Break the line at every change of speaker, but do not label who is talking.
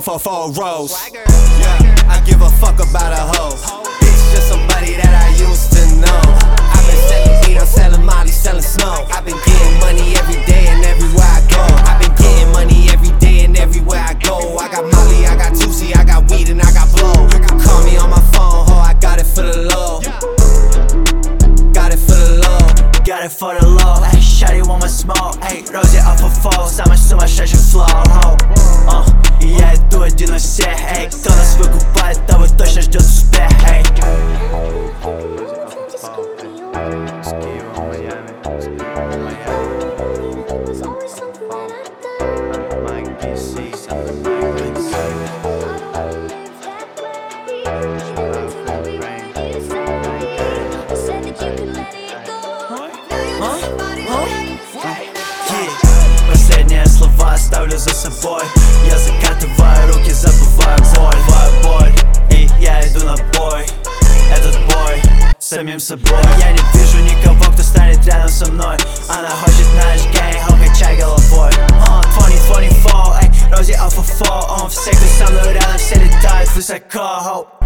for 4 rows. Yeah, I give a fuck about a hoe. Bitch, just somebody that I used to know. I've been selling weed, I'm selling molly, selling snow. I've been getting money every day and everywhere I go. I've been getting money every day and everywhere I go. I got molly, I got Tusi, I got weed and I got blow. Call me on my phone, ho, I got it for the low. Got it for the low.
Got it for the low, ayy, shawty want my smoke, ayy, Rosie off a fall, самая сумасшедший flow, и я иду один на всех, эй, кто нас выкупает, того точно ждет успех, эй. Последние слова оставлю за собой. Я закатываю руки, забываю боль, и я иду на бой. Этот бой с самим собой. Я не вижу никого, кто станет рядом со мной. Она хочет наш гейм, качай головой. 2024, эй, Рози off a fall. Все, кто со мной рядом, все летают высоко.